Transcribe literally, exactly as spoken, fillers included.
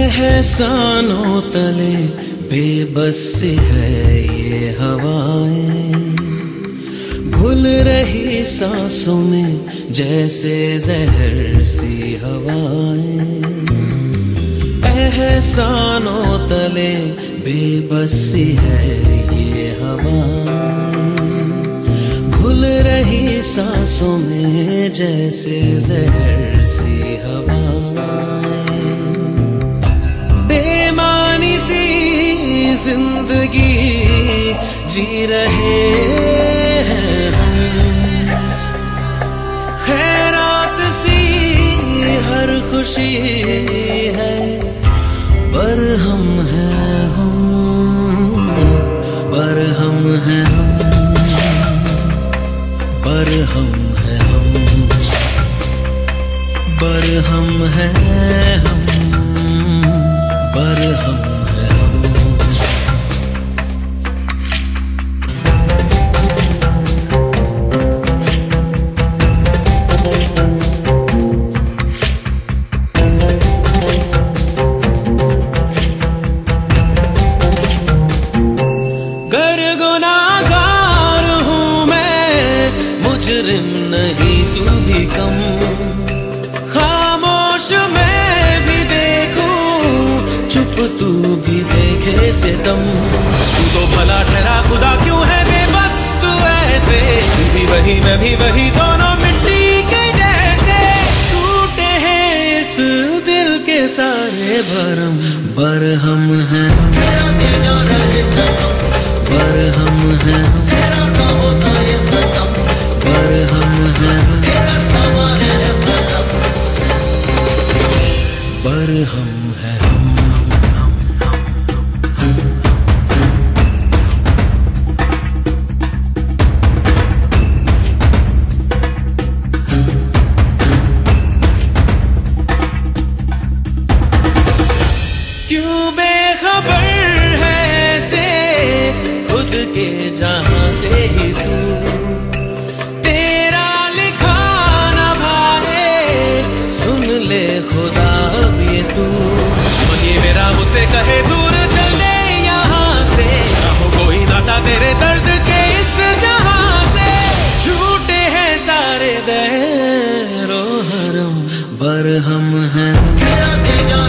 एहसानों तले बेबस है ये हवाएं, घुल रही सांसों में जैसे जहर सी हवाएं। एहसानों तले बेबस है ये हवाएं, घुल रही सांसों में जैसे जहर सी हवाएं। बेमानी सी जिंदगी जी रहे हैं हम, खैरात सी हर खुशी है, पर हम हैं हम, पर हम हैं हम, पर हम हैं हम, पर हम हैं हम, पर हम हैं हम। गर गुनाहगार हूँ मैं, मुजरिम नहीं तू भी कम, खामोश मैं भी देखूं, चुप तू भी देखे सितम। तू तो भला ठहरा खुदा क्यों है बेबस तू ऐसे, तू भी वही मैं भी वही, दोनों मिट्टी के जैसे। टूटे हैं इस दिल के सारे भरम, पर हम हैं पर हम हैं पर हम हैं पर हम हैं हम। क्यों बेखबर है से खुद के जहां से ही तू, तेरा लिखा न भाए सुन ले खुदा भी तू। मन ये मेरा मुझसे कहे दूर चल दे यहाँ से, ना हो कोई नाता तेरे दर्द के इस जहां से। झूठे हैं सारे दैरो हरम, पर हम हैं